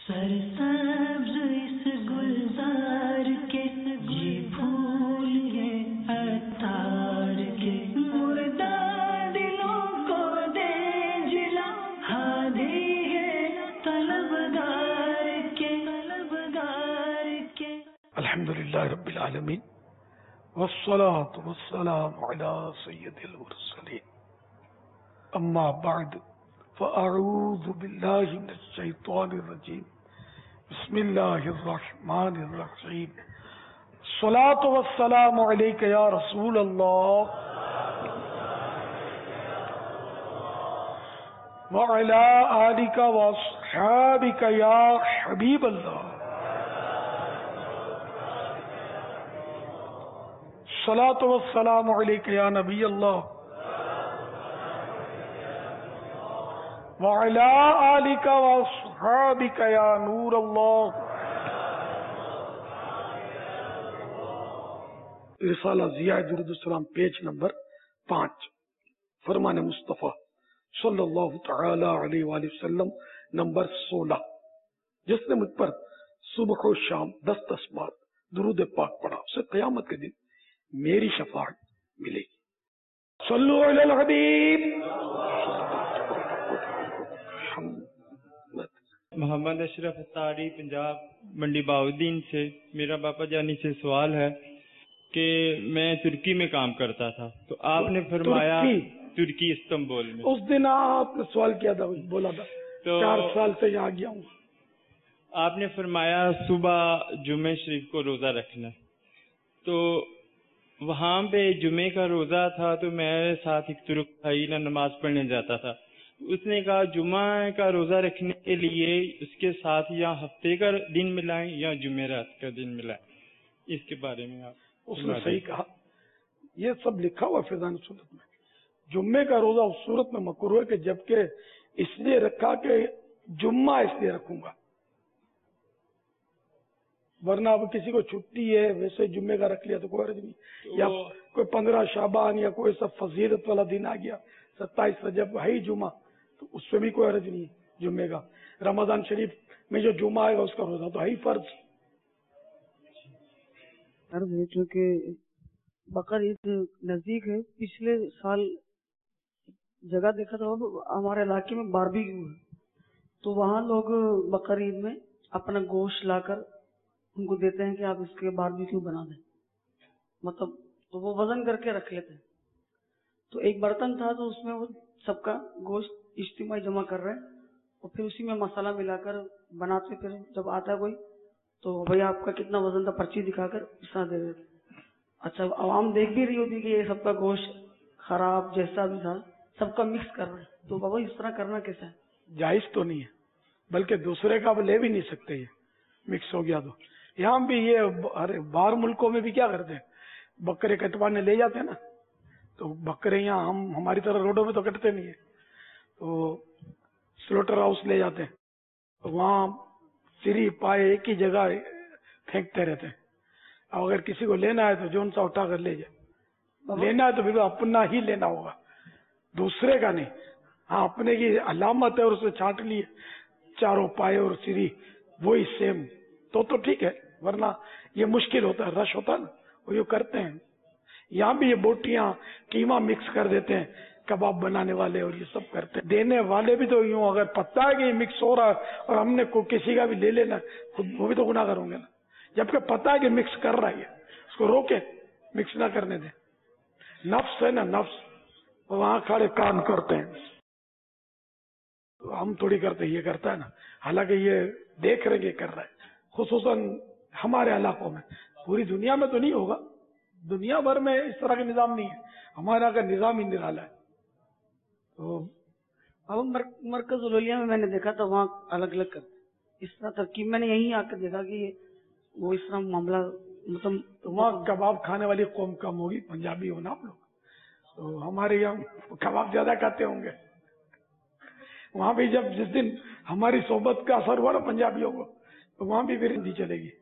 سرسبز اس گلزار کے یہ پھول ہیں عطار کے، مردہ دلوں کو دے جلا، ہادی ہے طلبگار کے، طلبگار کے۔ الحمدللہ رب العالمین والصلاة والسلام على سید المرسلین، اما بعد فاعوذ باللہ من الشیطان الرجیم، بسم اللہ الرحمن الرحیم، الصلاة والسلام علیک یا رسول اللہ وعلی آلک واصحابک یا حبیب اللہ، الصلاة والسلام علیک یا نبی اللہ وعلی آلک واصحابک یا نور اللہ۔ رسالہ ضیاء درود السلام پیج نمبر 5، فرمان مصطفیٰ صلی اللہ تعالی علیہ وآلہ وسلم نمبر 16، جس نے مجھ پر صبح و شام 10 بار درود پاک پڑھا اسے قیامت کے دن میری شفاعت ملے گی۔ صلو علی الحبیب۔ محمد اشرف اتاری، پنجاب، منڈی باؤدین سے۔ میرا باپا جانی سے سوال ہے کہ میں ترکی میں کام کرتا تھا، تو آپ نے فرمایا ترکی استنبول میں، اس دن آپ نے سوال کیا تھا، بولا تھا 4 سال سے یہاں گیا ہوں، آپ نے فرمایا صبح جمعہ شریف کو روزہ رکھنا، تو وہاں پہ جمعے کا روزہ تھا، تو میرے ساتھ ایک ترک بھائی نہ نماز پڑھنے جاتا تھا، اس نے کہا جمعہ کا روزہ رکھنے کے لیے اس کے ساتھ یا ہفتے کا دن ملائیں یا جمعرات کا دن ملائیں، اس کے بارے میں آپ؟ اس نے صحیح کہا، یہ سب لکھا ہوا فیضان صورت میں۔ جمعے کا روزہ اس صورت میں مکروہ ہے کہ جبکہ اس لیے رکھا کہ جمعہ اس لیے رکھوں گا، ورنہ اب کسی کو چھٹی ہے ویسے جمعے کا رکھ لیا تو کوئی حرج نہیں، یا کوئی 15 شعبان یا کوئی سب فضیلت والا دن آ گیا 27 رجب ہے ہی جمعہ، تو اس میں بھی کوئی حرج نہیں ہے جمعے کا۔ رمضان شریف میں جو جمعہ آئے گا اس کا روزہ تو ہے ہی فرض۔ چونکہ بقر عید نزدیک ہے، پچھلے سال جگہ دیکھا تھا ہمارے علاقے میں باربیکیو ہے، تو وہاں لوگ بقر عید میں اپنا گوشت لا کر ان کو دیتے ہیں کہ آپ اس کے باربیکیو بنا دیں، مطلب تو وہ وزن کر کے رکھ لیتے ہیں۔ تو ایک برتن تھا تو اس میں وہ سب کا گوشت اجتماعی جمع کر رہے ہیں، اور پھر اسی میں مسالہ ملا کر بناتے، پھر جب آتا ہے کوئی تو بھئی آپ کا کتنا وزن تھا پرچی دکھا کر اس طرح دے دیتے۔ اچھا عوام دیکھ بھی رہی ہوتی کہ یہ سب کا گوشت خراب جیسا بھی تھا سب کا مکس کر رہے ہیں، تو بابا اس طرح کرنا کیسا ہے؟ جائز تو نہیں ہے، بلکہ دوسرے کا لے بھی نہیں سکتے، یہ مکس ہو گیا تو۔ یہاں بھی یہ باہر ملکوں میں بھی کیا کرتے ہیں، بکرے کٹوانے لے جاتے ہیں نا، تو بکرے یہاں ہم ہماری طرح روڈوں میں تو کٹتے نہیں ہیں، تو سلوٹر ہاؤس لے جاتے ہیں، تو وہاں سری پائے ایک ہی جگہ پھینکتے رہتے ہیں۔ اب اگر کسی کو لینا ہے تو جون سا اٹھا کر لے جائے، لینا ہے تو پھر اپنا ہی لینا ہوگا، دوسرے کا نہیں۔ ہاں اپنے کی علامت ہے اور اسے چھانٹ لیے چاروں پائے اور سری وہی سیم تو ٹھیک ہے، ورنہ یہ مشکل ہوتا ہے، رش ہوتا ہے نا، وہ یہ کرتے ہیں۔ یہاں بھی یہ بوٹیاں قیمہ مکس کر دیتے ہیں کباب بنانے والے، اور یہ سب کرتے ہیں۔ دینے والے بھی تو یوں اگر پتہ ہے کہ یہ مکس ہو رہا ہے اور ہم نے کسی کا بھی لے لینا، خود وہ بھی تو گناہ گار ہوں گے نا، جبکہ پتہ ہے کہ مکس کر رہا ہے، اس کو روکے، مکس نہ کرنے دیں۔ نفس ہے نا، نفس وہاں کھڑے کام کرتے ہیں، ہم تھوڑی کرتے، یہ کرتا ہے نا، حالانکہ یہ دیکھ رہے کہ کر رہا ہے، خصوصاً ہمارے علاقوں میں۔ پوری دنیا میں تو نہیں ہوگا، دنیا بھر میں اس طرح کا نظام نہیں ہے، ہمارے یہاں کا نظام ہی نرالا ہے۔ تو اب مرکز الولیہ میں نے دیکھا تھا وہاں الگ الگ کرتے اس طرح ترکیب، میں نے یہیں آ کر دیکھا کہ وہ اس طرح معاملہ، مطلب وہاں کباب کھانے والی قوم کم ہوگی، پنجابی ہو نا آپ لوگ، تو ہمارے یہاں کباب زیادہ کھاتے ہوں گے۔ وہاں بھی جب جس دن ہماری صحبت کا اثر ہوا نا پنجابیوں کو، تو وہاں بھی پھر ہندی چلے گی۔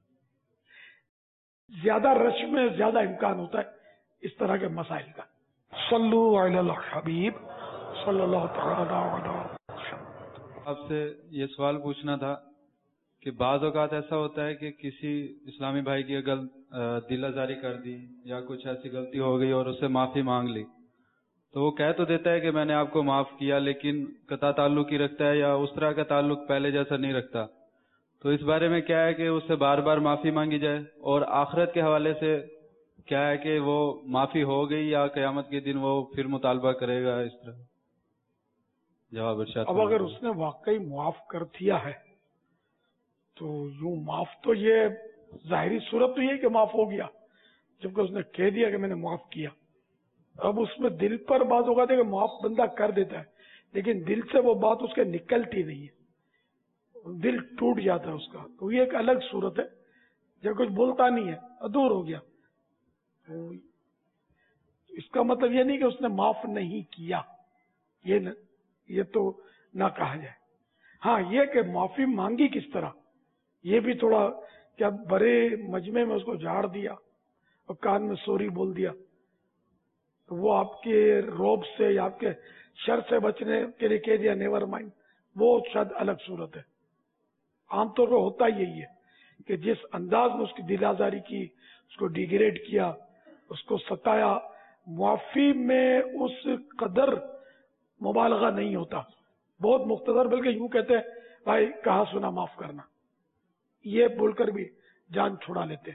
زیادہ رش میں زیادہ امکان ہوتا ہے اس طرح کے مسائل کا۔ صلو علی الحبیب صلی اللہ تعالی علیہ وسلم۔ آپ سے یہ سوال پوچھنا تھا کہ بعض اوقات ایسا ہوتا ہے کہ کسی اسلامی بھائی کی اگر دل آزاری کر دی یا کچھ ایسی غلطی ہو گئی اور اس سے معافی مانگ لی، تو وہ کہہ تو دیتا ہے کہ میں نے آپ کو معاف کیا، لیکن قطع تعلق ہی رکھتا ہے یا اس طرح کا تعلق پہلے جیسا نہیں رکھتا. تو اس بارے میں کیا ہے کہ اس سے بار بار معافی مانگی جائے؟ اور آخرت کے حوالے سے کیا ہے کہ وہ معافی ہو گئی یا قیامت کے دن وہ پھر مطالبہ کرے گا اس طرح؟ جواب ارشاد. اب اگر اس نے واقعی معاف کر دیا ہے تو یوں معاف تو یہ ظاہری صورت تو یہ کہ معاف ہو گیا، جبکہ اس نے کہہ دیا کہ میں نے معاف کیا. اب اس میں دل پر بات ہوگا کہ معاف بندہ کر دیتا ہے، لیکن دل سے وہ بات اس کے نکلتی نہیں ہے، دل ٹوٹ جاتا ہے اس کا، تو یہ ایک الگ صورت ہے. جب کچھ بولتا نہیں ہے، ادور ہو گیا، تو اس کا مطلب یہ نہیں کہ اس نے معاف نہیں کیا، یہ تو نہ کہا جائے. ہاں یہ کہ معافی مانگی کس طرح، یہ بھی تھوڑا، کیا بڑے مجمع میں اس کو جھاڑ دیا اور کان میں سوری بول دیا، تو وہ آپ کے روب سے یا آپ کے شر سے بچنے کے لیے کہہ دیا نیور مائنڈ، وہ شاید الگ صورت ہے. عام طور پر ہوتا یہی ہے کہ جس انداز میں اس کی دل آزاری کی، اس کو ڈیگریڈ کیا، اس کو ستایا، معافی میں اس قدر مبالغہ نہیں ہوتا، بہت مختصر، بلکہ یوں کہتے ہیں بھائی کہا سنا معاف کرنا، یہ بول کر بھی جان چھڑا لیتے.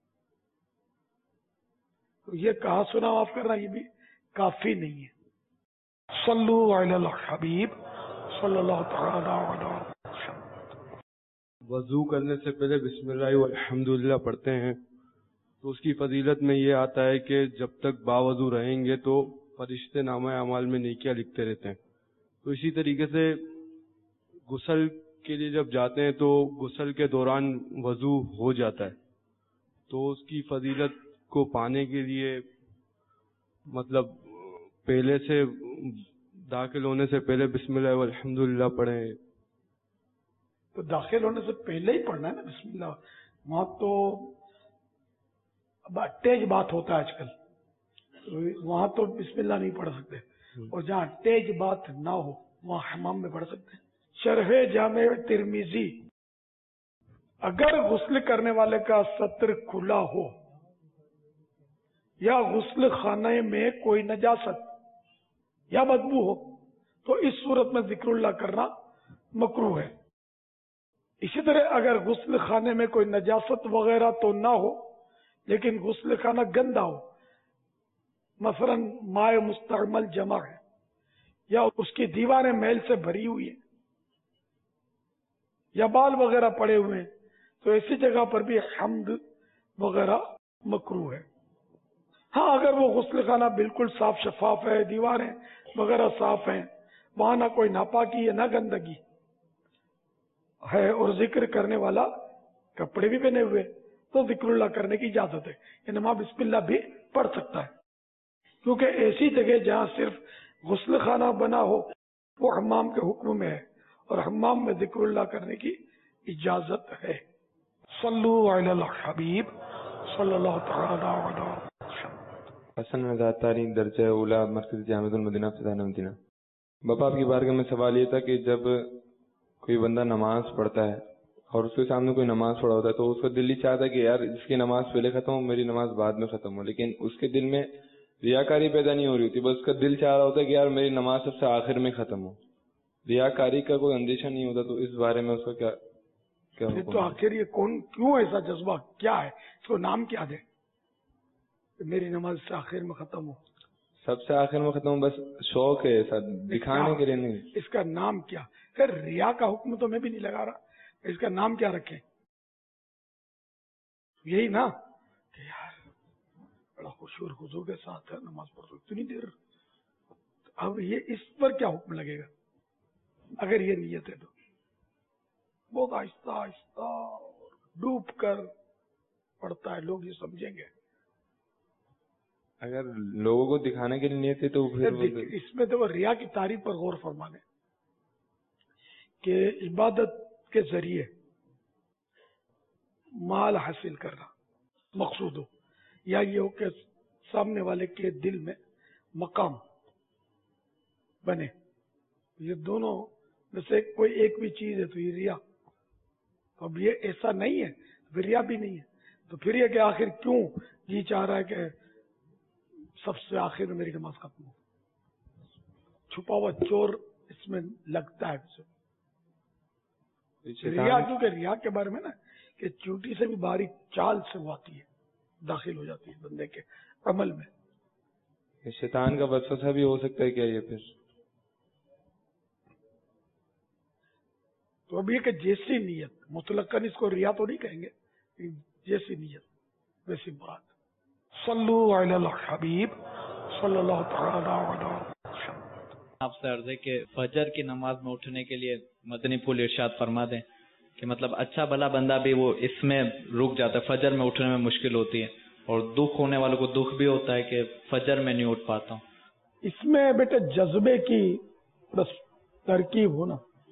تو یہ کہا سنا معاف کرنا یہ بھی کافی نہیں ہے. صلو علی الحبیب صلی اللہ تعالی علیہ وسلم. وضو کرنے سے پہلے بسم اللہ والحمدللہ پڑھتے ہیں تو اس کی فضیلت میں یہ آتا ہے کہ جب تک باوضو رہیں گے تو فرشتے نامہ اعمال میں نیکیاں لکھتے رہتے ہیں. تو اسی طریقے سے غسل کے لیے جب جاتے ہیں تو غسل کے دوران وضو ہو جاتا ہے، تو اس کی فضیلت کو پانے کے لیے مطلب پہلے سے داخل ہونے سے پہلے بسم اللہ والحمدللہ پڑھیں. تو داخل ہونے سے پہلے ہی پڑھنا ہے نا بسم اللہ. وہاں تو تیز بات ہوتا ہے آج کل، وہاں تو بسم اللہ نہیں پڑھ سکتے، اور جہاں تیز بات نہ ہو وہاں حمام میں پڑھ سکتے ہیں. شرح جامع ترمذی، اگر غسل کرنے والے کا سطر کھلا ہو یا غسل خانے میں کوئی نجاست یا بدبو ہو تو اس صورت میں ذکر اللہ کرنا مکروہ ہے. اسی طرح اگر غسل خانے میں کوئی نجاست وغیرہ تو نہ ہو لیکن غسل خانہ گندا ہو، مثلا مائع مستعمل جمع ہے یا اس کی دیواریں میل سے بھری ہوئی ہیں یا بال وغیرہ پڑے ہوئے ہیں، تو ایسی جگہ پر بھی حمد وغیرہ مکروہ ہے. ہاں اگر وہ غسل خانہ بالکل صاف شفاف ہے، دیواریں وغیرہ صاف ہیں، وہاں نہ کوئی ناپاکی ہے نہ گندگی ہے، اور ذکر کرنے والا کپڑے بھی پہنے ہوئے، تو ذکر اللہ کرنے کی اجازت ہے، یعنی وہاں بسم اللہ بھی پڑھ سکتا ہے. کیونکہ ایسی جگہ جہاں صرف غسل خانہ بنا ہو وہ حمام کے حکم میں ہے، اور حمام میں ذکر اللہ کرنے کی اجازت ہے. صلو علی الحبیب صلی اللہ تعالی علیہ وسلم. حسن مزاد تارین درجہ اولا مرکز جامعۃ المدینہ فضان مدینہ. باپا آپ کی بارگاہ میں سوال یہ تھا کہ جب کوئی بندہ نماز پڑھتا ہے اور اس کے سامنے کوئی نماز پڑھا ہوتا ہے تو اس کا دل ہی چاہتا ہے کہ یار اس کی نماز پہلے ختم ہو، میری نماز بعد میں ختم ہو، لیکن اس کے دل میں ریاکاری پیدا نہیں ہو رہی ہوتی، بس اس کا دل چاہ رہا ہوتا ہے کہ یار میری نماز سب سے آخر میں ختم ہو، ریاکاری کا کوئی اندیشہ نہیں ہوتا. تو اس بارے میں اس کا کیا تو آخر یہ کیوں ایسا جذبہ کیا ہے، اس کو نام کیا دے میری نماز سے آخر میں ختم ہو، سب سے آخر میں ختم ہو، بس شوق ہے ایسا دکھانے کے لیے نہیں. اس کا نام کیا؟ پھر ریا کا حکم تو میں بھی نہیں لگا رہا، اس کا نام کیا رکھیں؟ یہی نا کہ یار بڑا خشوع خضوع کے ساتھ ہے نماز پڑھ رہا اتنی دیر، اب یہ اس پر کیا حکم لگے گا؟ اگر یہ نیت ہے تو بہت آہستہ آہستہ ڈوب کر پڑھتا ہے، لوگ یہ سمجھیں گے. اگر لوگوں کو دکھانے کے لیے نیت ہے تو پھر اس میں تو ریا کی تعریف پر غور فرمانے کہ عبادت کے ذریعے مال حاصل کرنا مقصود ہو، یا یہ ہو کہ سامنے والے کے دل میں مقام بنے، یہ دونوں میں سے کوئی ایک بھی چیز ہے تو یہ ریا. تو اب یہ ایسا نہیں ہے، پھر ریا بھی نہیں ہے. تو پھر یہ کہ آخر کیوں جی چاہ رہا ہے کہ سب سے آخر میں میری نماز ختم ہو. چھپا ہوا چور اس میں لگتا ہے. ریا کیونکہ ریا کے بارے میں نا کہ چوٹی سے بھی باریک چال سے وہ آتی ہے، داخل ہو جاتی ہے بندے کے عمل میں. شیطان کا وسوسہ بھی ہو سکتا ہے کیا یہ پھر؟ تو اب یہ کہ جیسی نیت، مطلقاً اس کو ریا تو نہیں کہیں گے، جیسی نیت ویسی مراد. صلو علی الحبیب صلی اللہ تعالی علیہ وسلم. آپ سے عرض ہے کہ فجر کی نماز میں اٹھنے کے لیے مدنی پھول ارشاد فرما دیں کہ مطلب اچھا بھلا بندہ بھی وہ اس میں رک جاتا ہے، فجر میں اٹھنے میں مشکل ہوتی ہے، اور دکھ ہونے والوں کو دکھ بھی ہوتا ہے کہ فجر میں نہیں اٹھ پاتا ہوں. اس میں بیٹے جذبے کی ترکیب ہونا،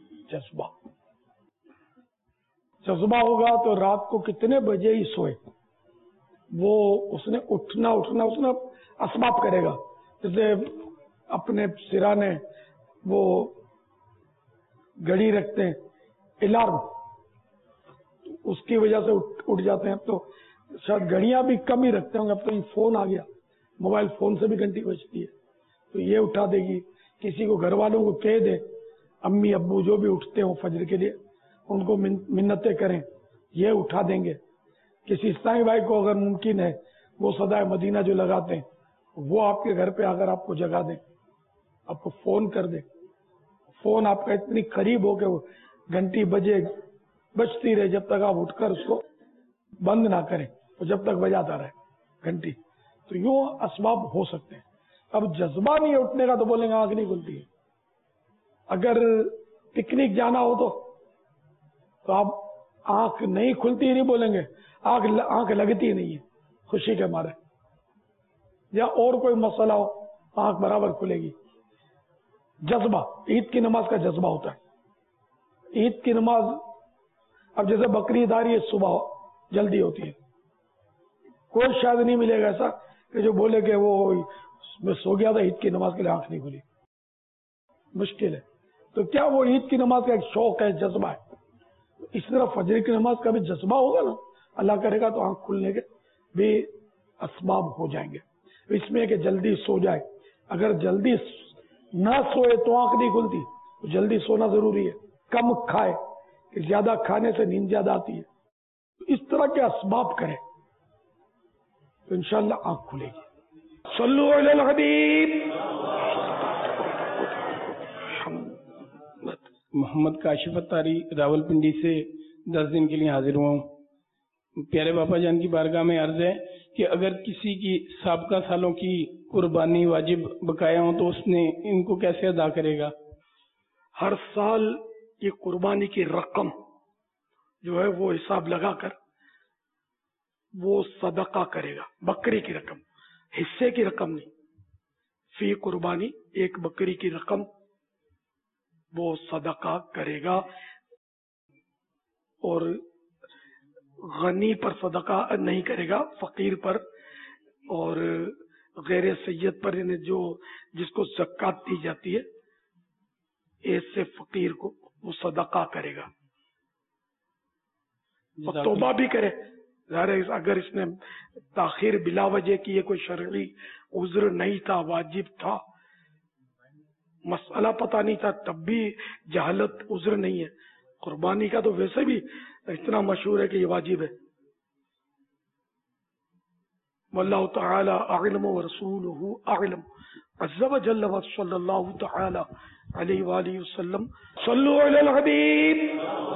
جذبہ ہوگا تو رات کو کتنے بجے ہی سوئے، وہ اس نے اٹھنا اس نے اسباب کرے گا. جیسے اپنے سرانے وہ گھڑی رکھتے ہیں الارم، اس کی وجہ سے اٹھ جاتے ہیں. تو شاید گھڑیاں بھی کم ہی رکھتے ہوں گے، اب تو فون آ گیا، موبائل فون سے بھی گھنٹی بجتی ہے تو یہ اٹھا دے گی. کسی کو گھر والوں کو کہہ دے، امی ابو جو بھی اٹھتے ہوں فجر کے لیے ان کو منتیں کریں، یہ اٹھا دیں گے. کسی اسلامی بھائی کو اگر ممکن ہے وہ صدائے مدینہ جو لگاتے ہیں وہ آپ کے گھر پہ اگر آپ کو جگا دیں، آپ کو فون کر دیں، فون آپ کا اتنی قریب ہو کہ وہ گھنٹی بجتی رہے جب تک آپ اٹھ کر اس کو بند نہ کریں، تو جب تک بجاتا رہے گھنٹی. تو یوں اسباب ہو سکتے ہیں. اب جذبہ نہیں ہے اٹھنے کا تو بولیں گے آنکھ نہیں کھلتی ہے. اگر پکنک جانا ہو تو آپ آنکھ نہیں کھلتی ہی نہیں بولیں گے، آنکھ لگتی ہی نہیں ہے خوشی کے مارے، یا اور کوئی مسئلہ ہو آنکھ برابر کھلے گی. جذبہ عید کی نماز کا جذبہ ہوتا ہے. عید کی نماز اب جیسے بقرعید آ رہی ہے صبح جلدی ہوتی ہے، کوئی شاید نہیں ملے گا ایسا کہ جو بولے کہ وہ میں سو گیا تھا عید کی نماز کے لیے آنکھ نہیں کھلی. مشکل ہے. تو کیا وہ عید کی نماز کا ایک شوق ہے، جذبہ ہے. اس طرح فجر کی نماز کا بھی جذبہ ہوگا نا، اللہ کرے گا تو آنکھ کھلنے کے بھی اسباب ہو جائیں گے. اس میں کہ جلدی سو جائے، اگر جلدی نہ سوئے تو آنکھ نہیں کھلتی، تو جلدی سونا ضروری ہے. کم کھائے کہ زیادہ کھانے سے نیند زیادہ آتی ہے. تو اس طرح کے اسباب کریں تو انشاءاللہ آنکھ کھلے گی. صلو علی الحبیب. محمد کاشف اتاری راول پنڈی سے 10 دن کے لیے حاضر ہوا ہوں. پیارے باپا جان کی بارگاہ میں عرض ہے کہ اگر کسی کی سابقہ سالوں کی قربانی واجب بقایا ہوں تو اس نے ان کو کیسے ادا کرے گا؟ ہر سال یہ قربانی کی رقم جو ہے وہ حساب لگا کر وہ صدقہ کرے گا. بکری کی رقم، حصے کی رقم نہیں. فی قربانی ایک بکری کی رقم وہ صدقہ کرے گا. اور غنی پر صدقہ نہیں کرے گا، فقیر پر اور غیر سید پر، یعنی جو جس کو زکات دی جاتی ہے ایسے فقیر کو وہ صدقہ کرے گا. اور توبہ بھی کرے. ظاہر اگر اس نے تاخیر بلا وجہ کی، کوئی شرعی عذر نہیں تھا، واجب تھا، مسئلہ پتہ نہیں تھا، تب بھی جہالت عذر نہیں ہے. قربانی کا تو ویسے بھی اتنا مشہور ہے کہ یہ واجب ہے. واللہ تعالی اعلم ورسولہ اعلم عز وجل وصلی اللہ تعالی علیہ وآلہ وسلم. صلو علی الحبیب.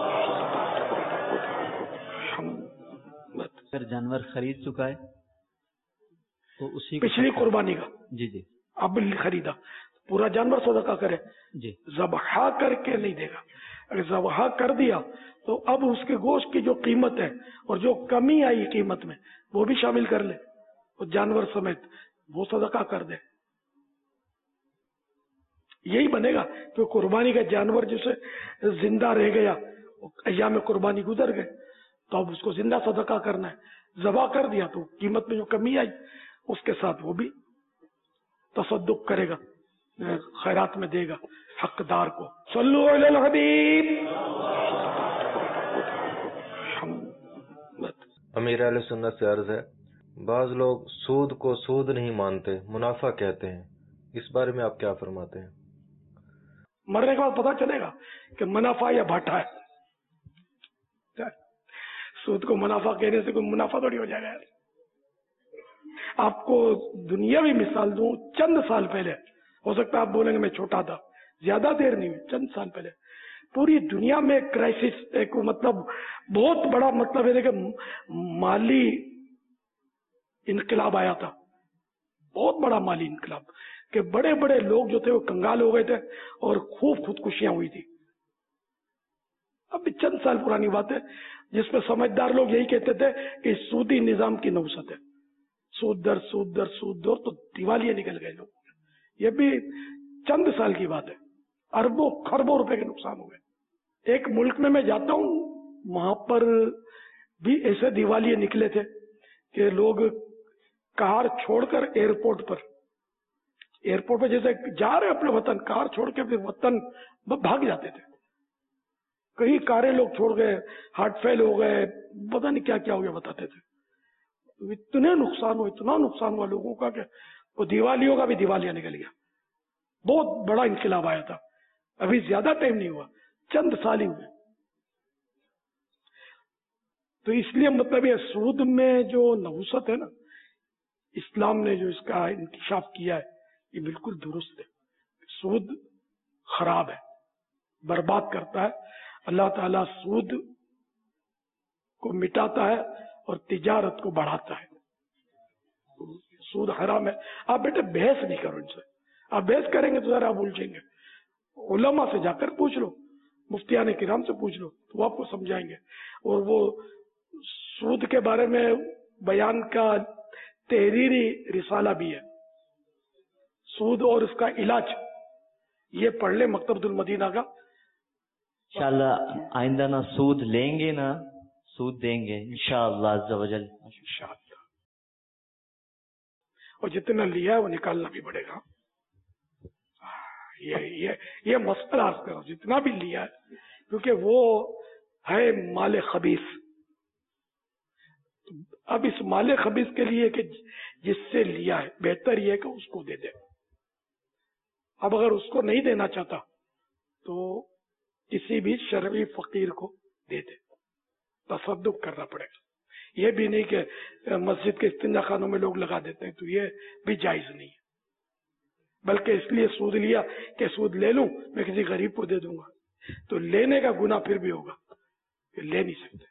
اگر جانور خرید چکا ہے تو اسی پچھلی قربانی کا جی اب خریدا پورا جانور صدقہ کرے. جی ذبح کر کے نہیں دے گا. اگر ذبح کر دیا تو اب اس کے گوشت کی جو قیمت ہے اور جو کمی آئی قیمت میں وہ بھی شامل کر لے، وہ جانور سمیت وہ صدقہ کر دے. یہی بنے گا کہ قربانی کا جانور جسے زندہ رہ گیا، ایام قربانی گزر گئے، تو اب اس کو زندہ صدقہ کرنا ہے. ذبح کر دیا تو قیمت میں جو کمی آئی اس کے ساتھ وہ بھی تصدق کرے گا، خیرات میں دے گا حقدار کو. صلو علی الحبیب. امیر اہل سنت سے عرض ہے، بعض لوگ سود کو سود نہیں مانتے، منافع کہتے ہیں، اس بارے میں آپ کیا فرماتے ہیں؟ مرنے کے بعد پتا چلے گا کہ منافع یا گھاٹا ہے. سود کو منافع کہنے سے کوئی منافع تھوڑی ہو جائے گا. آپ کو دنیاوی مثال دوں، چند سال پہلے، ہو سکتا ہے آپ بولیں گے میں چھوٹا تھا، زیادہ دیر نہیں ہوئی، چند سال پہلے پوری دنیا میں کرائسس، ایک مطلب بہت بڑا مطلب ہے کہ مالی انقلاب آیا تھا، بہت بڑا مالی انقلاب، کہ بڑے بڑے لوگ جو تھے وہ کنگال ہو گئے تھے اور خوب خودکشیاں ہوئی تھی. اب چند سال پرانی بات ہے، جس میں سمجھدار لوگ یہی کہتے تھے کہ سودی نظام کی نوسط ہے، سود در سود در سود در، تو دیوالیاں نکل گئے لوگ. یہ بھی چند سال کی بات ہے، اربوں خربوں روپے کے نقصان ہوئے. ایک ملک میں جاتا ہوں، وہاں پر بھی ایسے دیوالیے نکلے تھے کہ لوگ کار چھوڑ کر ایئرپورٹ پہ جیسے جا رہے اپنے وطن، کار چھوڑ کے پھر وطن بھاگ جاتے تھے. کئی کاریں لوگ چھوڑ گئے، ہارٹ فیل ہو گئے، پتہ نہیں کیا کیا ہو گیا بتاتے تھے. اتنا نقصان ہوا لوگوں کا کہ وہ دیوالیوں کا بھی دیوالیاں نکل گیا. بہت بڑا انقلاب آیا تھا. ابھی زیادہ ٹائم نہیں ہوا، چند سال ہی ہوئے. تو اس لیے مطلب یہ سود میں جو نحوست ہے نا، اسلام نے جو اس کا انکشاف کیا ہے یہ بالکل درست ہے. سود خراب ہے، برباد کرتا ہے. اللہ تعالیٰ سود کو مٹاتا ہے اور تجارت کو بڑھاتا ہے. سود حرام ہے. آپ بیٹے بحث نہیں کرو ان سے، آپ بحث کریں گے تو ذرا آپ الجھیں گے. علماء سے جا کر پوچھ لو، مفتیان کرام سے پوچھ لو تو وہ آپ کو سمجھائیں گے. اور وہ سود کے بارے میں بیان کا تحریری رسالہ بھی ہے، سود اور اس کا علاج، یہ پڑھ لیں مکتبۃ المدینہ کا. انشاءاللہ آئندہ نہ سود لیں گے نہ سود دیں گے انشاءاللہ عز و جل. انشاءاللہ. اور جتنا لیا ہے وہ نکالنا بھی پڑے گا. یہ مسئلہ عرض کرو، جتنا بھی لیا ہے، کیونکہ وہ ہے مال خبیث. اب اس مال خبیث کے لیے کہ جس سے لیا ہے بہتر یہ ہے کہ اس کو دے دے. اب اگر اس کو نہیں دینا چاہتا تو کسی بھی شرعی فقیر کو دے دے. تصدق کرنا پڑے گا. یہ بھی نہیں کہ مسجد کے استنجا خانوں میں لوگ لگا دیتے ہیں، تو یہ بھی جائز نہیں ہے. بلکہ اس لیے سود لیا کہ سود لے لوں میں کسی غریب کو دے دوں گا، تو لینے کا گناہ پھر بھی ہوگا کہ لے نہیں سکتے.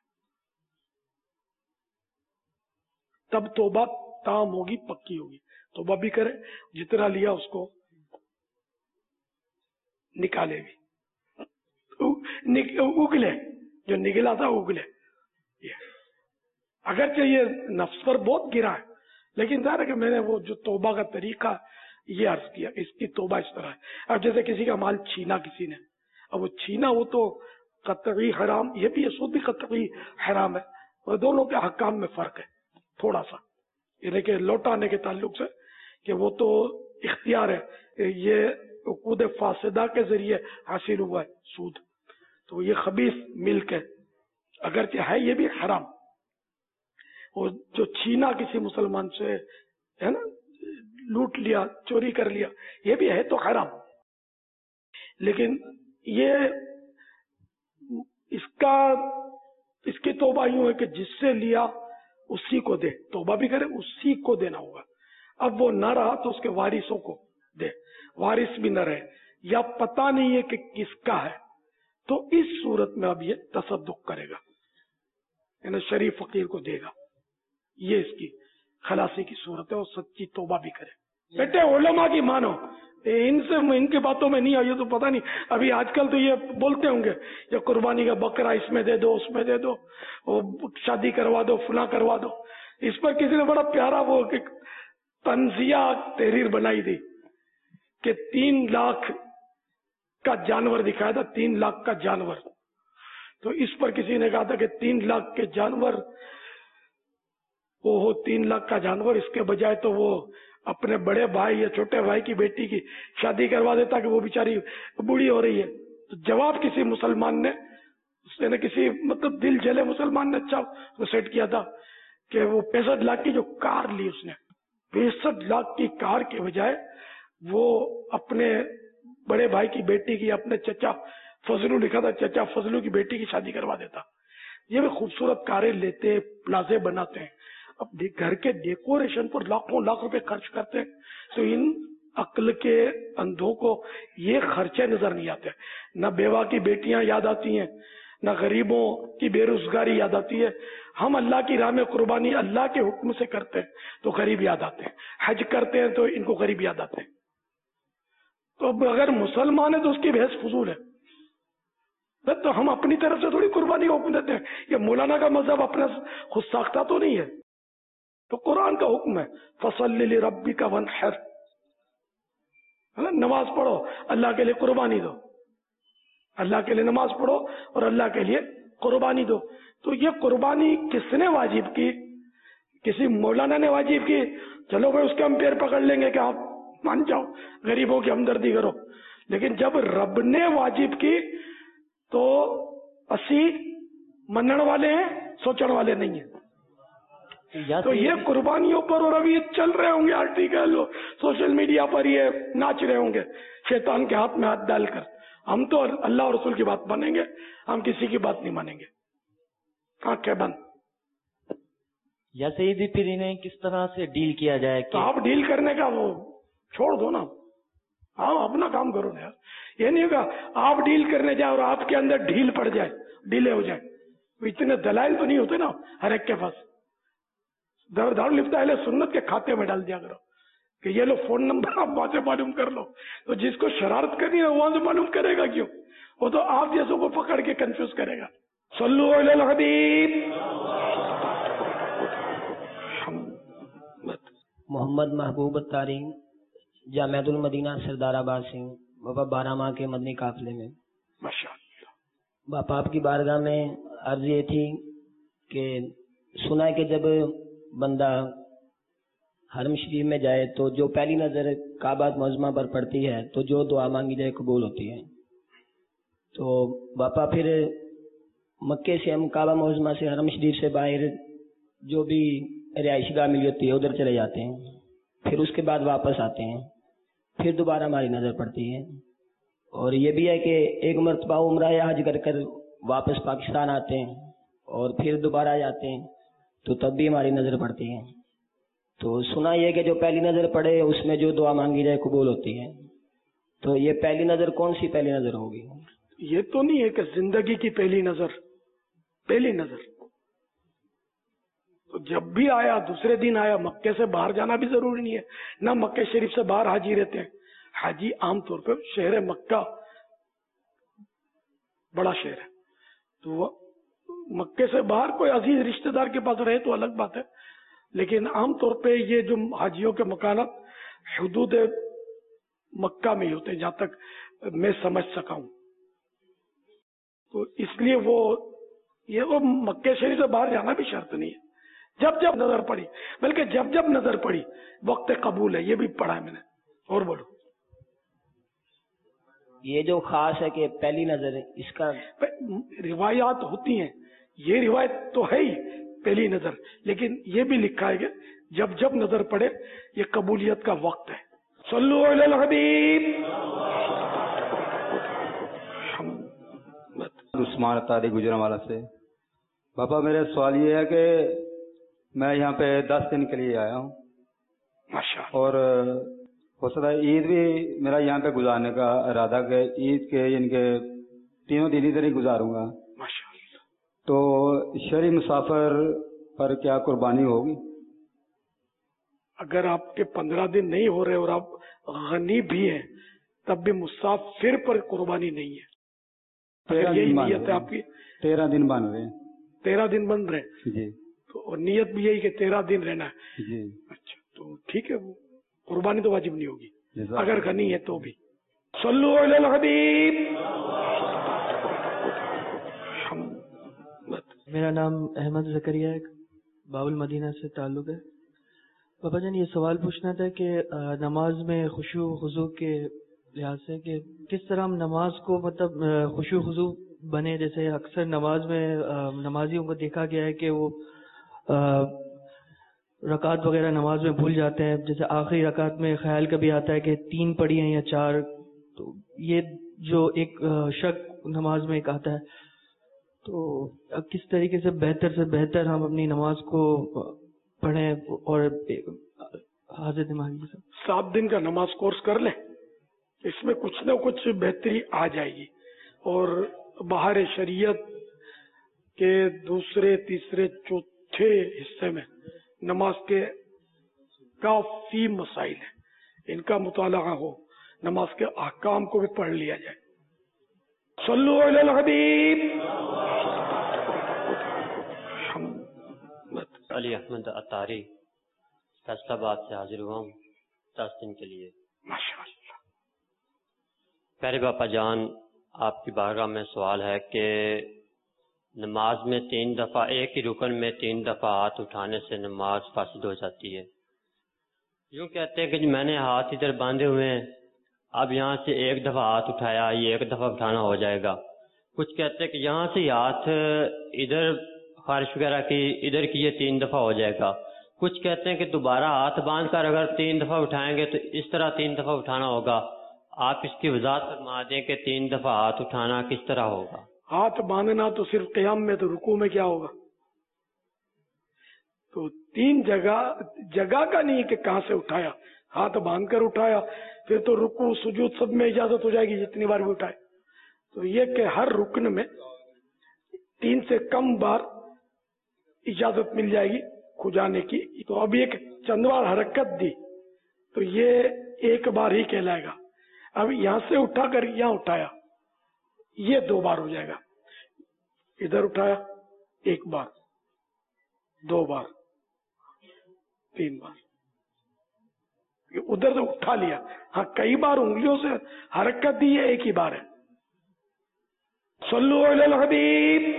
تب توبہ تام ہوگی، پکی ہوگی. توبہ بھی کرے، جتنا لیا اس کو نکالے بھی، اگلے جو نکلا تھا اگلے. اگرچہ یہ نفس پر بہت گرا ہے، لیکن ظاہر ہے کہ میں نے وہ جو توبہ کا طریقہ یہ عرض کیا، اس کی توبہ اس طرح ہے. اب جیسے کسی کا مال چھینا کسی نے، اب وہ چھینا وہ تو قطعی حرام، یہ بھی سود بھی قطعی حرام ہے. اور دونوں کے حکام میں فرق ہے تھوڑا سا، یعنی کہ لوٹانے کے تعلق سے کہ وہ تو اختیار ہے، یہ عقود فاسدہ کے ذریعے حاصل ہوا ہے سود، تو یہ خبیث ملک ہے، اگرچہ ہے یہ بھی حرام. اور جو چھینا کسی مسلمان سے ہے نا، لوٹ لیا، چوری کر لیا، یہ بھی ہے تو حرام. لیکن یہ اس کی توبہ یوں ہے کہ جس سے لیا اسی کو دے. توبہ بھی کرے، اسی کو دینا ہوگا. اب وہ نہ رہا تو اس کے وارثوں کو دے. وارث بھی نہ رہے یا پتہ نہیں ہے کہ کس کا ہے، تو اس صورت میں اب یہ تصدق کرے گا، یعنی شریف فقیر کو دے گا. یہ اس کی خلاصی کی صورت ہے. اور سچی توبہ بھی کرے. بیٹے علماء کی مانو، ان کی باتوں میں نہیں آئی تو پتہ نہیں. ابھی آج کل تو یہ بولتے ہوں گے یہ قربانی کا بکرا اس میں دے دو، اس میں دے دو، شادی کروا دو، فلاں کروا دو. اس پر کسی نے بڑا پیارا وہ تنزیہ تحریر بنائی تھی کہ 3 لاکھ کا جانور دکھایا تھا، 3 لاکھ کا جانور. تو اس پر کسی نے کہا تھا کہ 3 لاکھ کے جانور، وہ 3 لاکھ کا جانور، اس کے بجائے تو وہ اپنے بڑے بھائی یا چھوٹے بھائی کی بیٹی کی شادی کروا دیتا کہ وہ بیچاری بوڑھی ہو رہی ہے. تو جواب کسی مسلمان نے، اس نے کسی مطلب دل جلے مسلمان نے اچھا وہ سیٹ کیا تھا کہ وہ 65 लाख की जो कार ली उसने, 65 लाख की कार के बजाय वो अपने बड़े भाई की बेटी की, अपने चचा फजलू लिखा था, चचा फजलू की बेटी की शादी करवा देता। ये भी खूबसूरत कारें लेते, प्लाजे बनाते हैं, अब घर के डेकोरेशन पर लाखों लाख रुपए खर्च करते हैं। तो इन अक्ल के अंधों को ये खर्चे नजर नहीं आते। न बेवा की बेटियां याद आती हैं, न गरीबों की बेरोजगारी याद आती है। हम अल्लाह की राह में कुर्बानी अल्लाह के हुक्म से करते हैं तो गरीब याद आते हैं, हज करते हैं तो इनको गरीब याद आते हैं। तो अब अगर मुसलमान है तो उसकी बहस फजूल है। तो हम अपनी तरफ से थोड़ी कुर्बानी का हुक्म देते हैं, ये मौलाना का मजहब अपना खुद साख्ता तो नहीं है। तो कुरान का हुक्म है फसल्लि लिरब्बिका वन्हर, नमाज पढ़ो, अल्लाह के लिए कुर्बानी दो, अल्लाह के लिए नमाज पढ़ो और अल्लाह के लिए कुर्बानी दो। तो ये कुर्बानी किसने वाजिब की? किसी मौलाना ने वाजिब की? चलो भाई उसके हम पैर पकड़ लेंगे कि आप मान जाओ, गरीबों की हमदर्दी करो। लेकिन जब रब ने वाजिब की तो असी मनण वाले हैं, सोचण वाले नहीं है। तो ये कुर्बानियों पर, और अभी चल रहे होंगे आर्टिकल सोशल मीडिया पर, ये नाच रहे होंगे शैतान के हाथ में हाथ डालकर। हम तो अल्लाह और रसूल की बात मानेंगे, हम किसी की बात नहीं मानेंगे। आंखें बंद। या सईदी फिर इन्हें किस तरह से डील किया जाए? तो आप डील करने का वो छोड़ दो ना, हाँ अपना काम करो ना यार। ये नहीं होगा आप डील करने जाए और आपके अंदर ढील पड़ जाए, ढीले हो जाए। इतने दलाइल तो नहीं होते ना हर एक के पास। दारुल इफ्ता अहले सुन्नत के खाते में डाल दिया करो कि ये लो फोन नंबर, आप वहां से मालूम कर लो। तो जिसको शरारत करनी है वहां से मालूम करेगा क्यों? वो तो आप जैसों को पकड़ के कंफ्यूज करेगा। सल्लु अलल हबीब। मोहम्मद महबूब तारी, जामियातुल मदीना सरदाराबाद से बाबा 12 माह के मदनी काफिले में। माशाअल्लाह। बापा आपकी बारगाह में अर्ज ये थी कि सुना है कि जब बंदा हरम शरीफ में जाए तो जो पहली नजर काबा मुअज़्ज़मा पर पड़ती है तो जो दुआ मांगी जाए कबूल होती है। तो बापा फिर मक्के से हम काबा मुअज़्ज़मा से हरम शरीफ से बाहर जो भी रिहाइशगाह मिली होती है उधर चले जाते हैं, फिर उसके बाद वापस आते हैं, फिर दोबारा हमारी नजर पड़ती है। और ये भी है कि एक मरतबा उम्रा या हज कर कर वापस पाकिस्तान आते हैं और फिर दोबारा जाते हैं तो तब भी हमारी नजर पड़ती है। तो सुना यह कि जो पहली नजर पड़े उसमें जो दुआ मांगी जाए कबूल होती है। तो ये पहली नजर कौन सी पहली नजर होगी? ये तो नहीं है कि जिंदगी की पहली नजर, पहली नजर तो जब भी आया दूसरे दिन आया। मक्के से बाहर जाना भी जरूरी नहीं है, ना मक्के शरीफ से बाहर हाजी रहते हैं। हाजी आमतौर पर शहर मक्का बड़ा शहर है, तो मक्के से बाहर कोई अजीज रिश्तेदार के पास रहे तो अलग बात है। लेकिन आमतौर पे ये जो हाजियों के मकानात हुदूद मक्का में ही होते हैं, जहां तक मैं समझ सका हूं। तो इसलिए वो मक्के शरीफ से बाहर जाना भी शर्त नहीं है, जब जब नजर पड़ी, बल्कि जब जब नजर पड़ी वक्त कबूल है, ये भी पढ़ा है मैंने। और बोलो, ये जो खास है कि पहली नजर, इसका रिवायात होती हैं, ये रिवायत तो है ही पहली नजर, लेकिन ये भी लिखा है कि जब जब नजर पड़े ये कबूलियत का वक्त है। सल्लु अलल हबीब। उस्मान तारी गुजरांवाला से। पापा मेरा सवाल ये है कि मैं यहाँ पे 10 दिन के लिए आया हूँ, और हो सकता है ईद भी मेरा यहाँ पे गुजारने का इरादा के ईद के इनके 3 दिन इधर ही गुजारूंगा। तो शरी मुसाफिर पर क्या कुर्बानी होगी? अगर आपके 15 दिन नहीं हो रहे और आप गनी भी हैं तब भी मुसाफिर पर कुर्बानी नहीं है। यही नियत है आपकी? 13 दिन बन रहे हैं। 13 दिन बन रहे जी। तो नियत भी यही कि 13 दिन रहना है जी। अच्छा, तो ठीक है, वो कुर्बानी तो वाजिब नहीं होगी अगर गनी है तो भी। सल्लु अलल हबीब। मेरा नाम अहमद जकरिया है, बाबुल मदीना से ताल्लुक है। बाबा जान, ये सवाल पूछना था कि नमाज में खुशू खुजू के लिहाज से कि किस तरह हम नमाज को मतलब खुशू खुजू बने। जैसे अक्सर नमाज में नमाजियों को देखा गया है कि वो رکعت وغیرہ نماز میں بھول جاتے ہیں، جیسے آخری رکعت میں خیال کبھی آتا ہے کہ 3 پڑھی ہیں یا 4، تو یہ جو ایک شک نماز میں ایک آتا ہے، تو کس طریقے سے بہتر ہم اپنی نماز کو پڑھیں اور حاضر دماغی سے 7 دن کا نماز کورس کر لیں، اس میں کچھ نہ کچھ بہتری آ جائے گی. اور بہار شریعت کے دوسرے تیسرے چوتھے حصے میں نماز کے کافی مسائل ہیں، ان کا مطالعہ ہو، نماز کے احکام کو بھی پڑھ لیا جائے. صلو علی الحبیب. علی احمد عطاری فیصلہ آباد سے حاضر ہوا ہوں 10 دن کے لیے. ماشاءاللہ. پیارے باپا جان، آپ کی بارگاہ میں سوال ہے کہ نماز میں 3 دفعہ ایک ہی رکن میں 3 دفعہ ہاتھ اٹھانے سے نماز فاسد ہو جاتی ہے. یوں کہتے ہیں کہ میں نے ہاتھ ادھر باندھے ہوئے ہیں، اب یہاں سے 1 دفعہ ہاتھ اٹھایا، یہ 1 دفعہ اٹھانا ہو جائے گا. کچھ کہتے ہیں کہ یہاں سے ہاتھ ادھر خارش وغیرہ کی ادھر کی یہ 3 دفعہ ہو جائے گا. کچھ کہتے ہیں کہ دوبارہ ہاتھ باندھ کر اگر 3 دفعہ اٹھائیں گے تو اس طرح 3 دفعہ اٹھانا ہوگا. آپ اس کی وضاحت فرما دیں کہ 3 دفعہ ہاتھ اٹھانا کس طرح ہوگا. ہاتھ باندھنا تو صرف قیام میں، تو رکوع میں کیا ہوگا؟ تو 3 جگہ کا نہیں کہ کہاں سے اٹھایا، ہاتھ باندھ کر اٹھایا، پھر تو رکوع سجود سب میں اجازت ہو جائے گی جتنی بار بھی اٹھائے. تو یہ کہ ہر رکن میں 3 سے کم بار اجازت مل جائے گی کھجانے کی. تو اب ایک چند بار حرکت دی تو یہ 1 بار ہی کہلائے گا. اب یہاں سے اٹھا کر یہاں اٹھایا، یہ 2 بار ہو جائے گا. ادھر اٹھایا 1 بار، 2 بار، 3 بار، ادھر سے اٹھا لیا. ہاں کئی بار انگلیوں سے حرکت دی ہے، 1 ہی بار ہے. صلو علی الحبیب.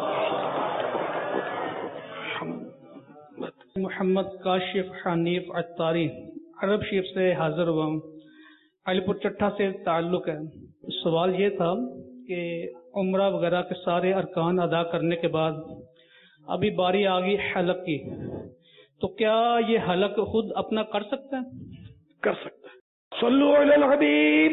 محمد کاشف حنیف عطاری عرب شریف سے حاضر ہوا ہوں، علی پور چٹھا سے تعلق ہے. سوال یہ تھا کہ عمرہ وغیرہ کے سارے ارکان ادا کرنے کے بعد ابھی باری آ گئی حلق کی، تو کیا یہ حلق خود اپنا کر سکتا ہے؟ کر سکتا ہے. صلو علی الحبیب.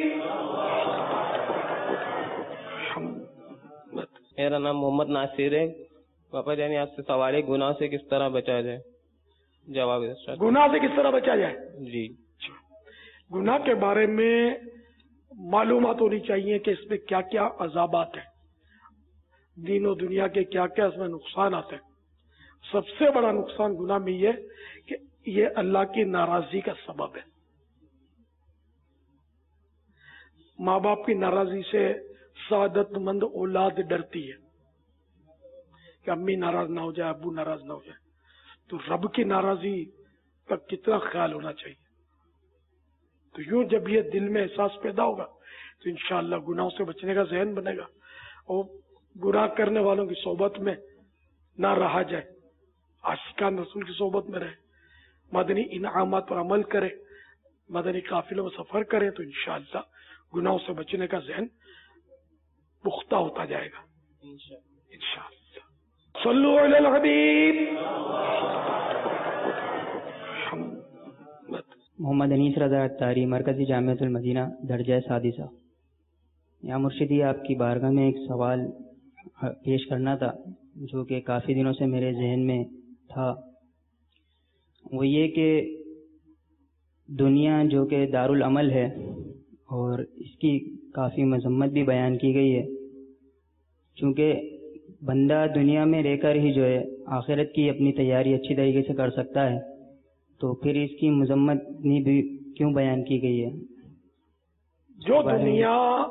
میرا نام محمد ناصر ہے. پاپا جانی آپ سے سوال ہے، گناہ سے کس طرح بچا جائے؟ جواب. گناہ سے کس طرح بچا جائے؟ جی. گناہ کے بارے میں معلومات ہونی چاہیے کہ اس میں کیا کیا عذابات ہیں، دین و دنیا کے کیا کیا اس میں نقصانات ہیں. سب سے بڑا نقصان گناہ میں یہ کہ یہ اللہ کی ناراضی کا سبب ہے. ماں باپ کی ناراضی سے سعادت مند اولاد ڈرتی ہے کہ امی ناراض نہ ہو جائے، ابو ناراض نہ ہو جائے. تو رب کی ناراضی کا کتنا خیال ہونا چاہیے. تو یوں جب یہ دل میں احساس پیدا ہوگا تو انشاءاللہ گناہوں سے بچنے کا ذہن بنے گا، اور گناہ کرنے والوں کی صحبت میں نہ رہا جائے، عاشقان رسول کی صحبت میں رہے، مدنی انعامات پر عمل کرے، مدنی قافلوں میں سفر کرے، تو انشاءاللہ گناہوں سے بچنے کا ذہن پختہ ہوتا جائے گا انشاءاللہ. صلو علی الحبیب. محمد انیس رضا عطاری مرکزی جامعۃ المدینہ درجہ سادسہ. یا مرشدی، آپ کی بارگاہ میں ایک سوال پیش کرنا تھا جو کہ کافی دنوں سے میرے ذہن میں تھا. وہ یہ کہ دنیا جو کہ دارالعمل ہے اور اس کی کافی مذمت بھی بیان کی گئی ہے، چونکہ بندہ دنیا میں رہ کر ہی جو ہے آخرت کی اپنی تیاری اچھی طریقے سے کر سکتا ہے، تو پھر اس کی مذمت بھی کیوں بیان کی گئی ہے؟ جو دنیا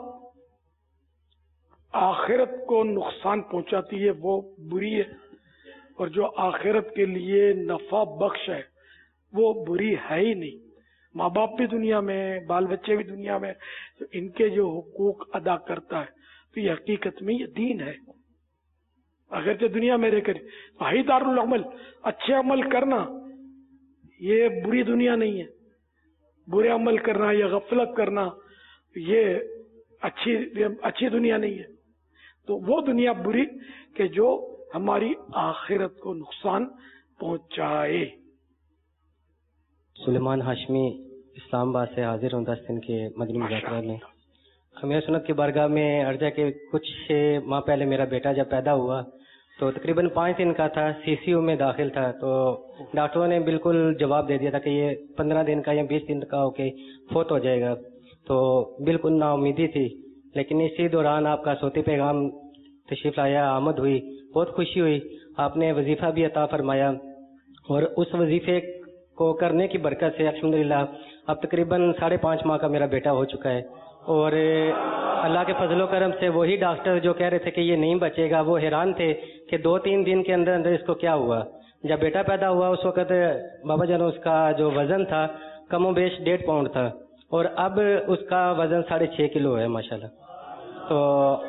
آخرت کو نقصان پہنچاتی ہے وہ بری ہے، اور جو آخرت کے لیے نفع بخش ہے وہ بری ہے ہی نہیں. ماں باپ بھی دنیا میں، بال بچے بھی دنیا میں، تو ان کے جو حقوق ادا کرتا ہے تو یہ حقیقت میں یہ دین ہے. اگرچہ دنیا میں رہ کر بھائی دارالعمل، اچھے عمل کرنا یہ بری دنیا نہیں ہے. برے عمل کرنا یا غفلت کرنا یہ اچھی دنیا نہیں ہے. تو وہ دنیا بری کہ جو ہماری آخرت کو نقصان پہنچائے. سلیمان ہاشمی اسلام آباد سے حاضر ہوں 10 دن کے مدنی مذاکرات میں. خمیر سنت کی بارگاہ میں عرض ہے کہ کچھ ماہ پہلے میرا بیٹا جب پیدا ہوا تو تقریباً 5 دن کا تھا, CCU میں داخل تھا, تو ڈاکٹروں نے بالکل جواب دے دیا تھا کہ یہ 15 دن کا یا 20 دن کا ہو کے فوت ہو جائے گا. تو بالکل نا امیدی تھی, لیکن اسی دوران آپ کا صوتی پیغام تشریف لایا, آمد ہوئی, بہت خوشی ہوئی. آپ نے وظیفہ بھی عطا فرمایا اور اس وظیفے کو کرنے کی برکت سے الحمدللہ اب تقریباً 5.5 ماہ کا میرا بیٹا ہو چکا ہے. اور اللہ کے فضل و کرم سے وہی ڈاکٹر جو کہہ رہے تھے کہ یہ نہیں بچے گا, وہ حیران تھے کہ 2-3 دن کے اندر اندر اس کو کیا ہوا. جب بیٹا پیدا ہوا اس وقت بابا جان اس کا جو وزن تھا کم و بیش 1.5 پاؤنڈ تھا, اور اب اس کا وزن 6.5 کلو ہے ماشاءاللہ. تو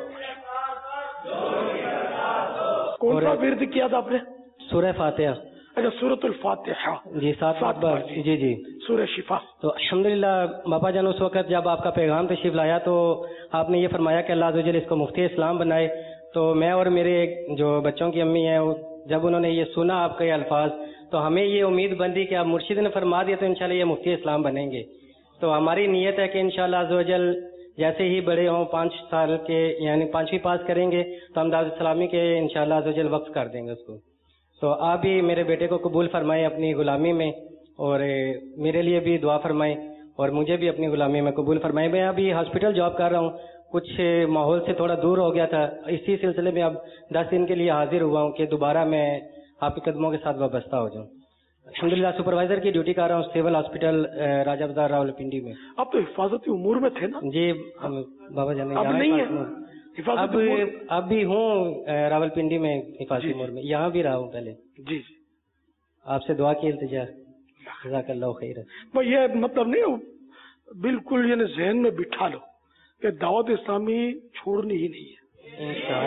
کون سا ورد کیا تھا آپ نے؟ سورہ فاتحہ. اچھا, سورۃ الفاتحہ. جی 7 بار. جی سورہ شفا. تو الحمدللہ بابا جان اس وقت جب آپ کا پیغام تشریف لایا تو آپ نے یہ فرمایا کہ اللہ عز و جل اس کو مفتی اسلام بنائے. تو میں اور میرے جو بچوں کی امی ہیں جب انہوں نے یہ سنا آپ کے یہ الفاظ تو ہمیں یہ امید بندی کہ اب مرشد نے فرما دیا تو انشاءاللہ یہ مفتی اسلام بنیں گے. تو ہماری نیت ہے کہ انشاءاللہ عز و جل جیسے ہی بڑے ہوں 5 سال کے یعنی 5ویں پاس کریں گے تو ہم دعوت اسلامی کے انشاءاللہ عز و جل وقف کر دیں گے اس کو. تو آپ بھی میرے بیٹے کو قبول فرمائیں اپنی غلامی میں, اور میرے لیے بھی دعا فرمائیں اور مجھے بھی اپنی غلامی میں قبول فرمائیں. میں ابھی ہاسپٹل جاب کر رہا ہوں, کچھ ماحول سے تھوڑا دور ہو گیا تھا, اسی سلسلے میں اب 10 دن کے لیے حاضر ہوا ہوں کہ دوبارہ میں آپ کے قدموں کے ساتھ وابستہ ہو جاؤں. الحمدللہ سپروائزر کی ڈیوٹی کر رہا ہوں سول ہاسپٹل راجہ بازار راولپنڈی میں. آپ تو حفاظتی امور میں تھے نا؟ جی بابا جان اب نہیں ہے اب بھی ہوں راولپنڈی میں حفاظتی امور میں, یہاں بھی رہا ہوں پہلے. جی آپ سے دعا کی التجا, جزاک اللہ خیر. یہ مطلب نہیں, بالکل یعنی ذہن میں بٹھا لو کہ دعوت اسلامی چھوڑنی ہی نہیں ہے.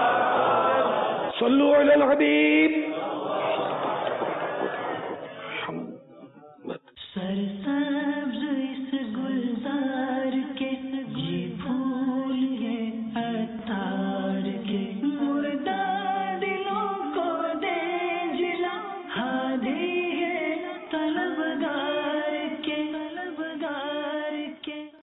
صلو علی الحبیب. سر